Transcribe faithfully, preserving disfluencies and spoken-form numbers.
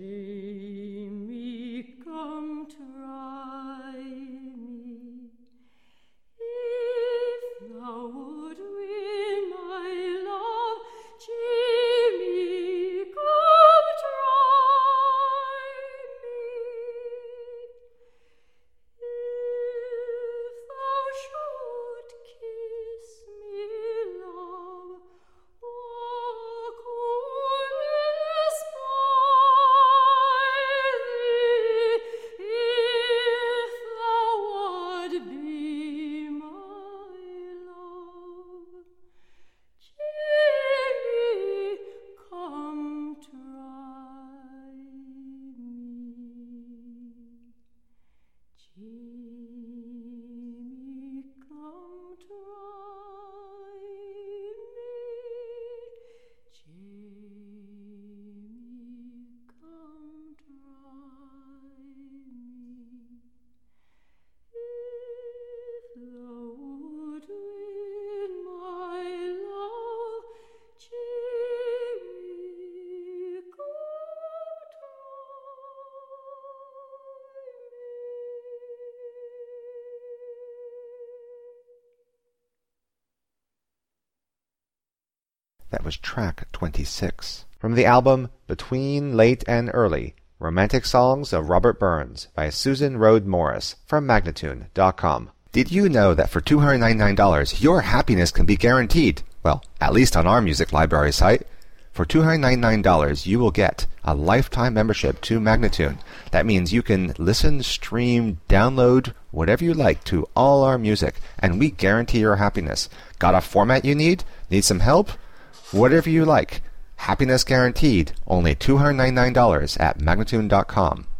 Jamie, come try me. If thou would win my love, Jamie, come try me. If thou should kiss me, love, what coldness by thee? If thou would be my love, Jamie, come try me. Jamie, come try me. Jamie, come try me. If thou would win my love, Jamie, come That was track twenty-six from the album Between Late and Early, Romantic Songs of Robert Burns by Susan Rhodes Morris from Magnatune dot com. Did you know that for two hundred ninety-nine dollars your happiness can be guaranteed? Well, at least on our music library site. For two hundred ninety-nine dollars you will get a lifetime membership to Magnatune. That means you can listen, stream, download, whatever you like to all our music, and we guarantee your happiness. Got a format you need? Need some help? Whatever you like. Happiness guaranteed. Only two hundred ninety-nine dollars at Magnatune dot com.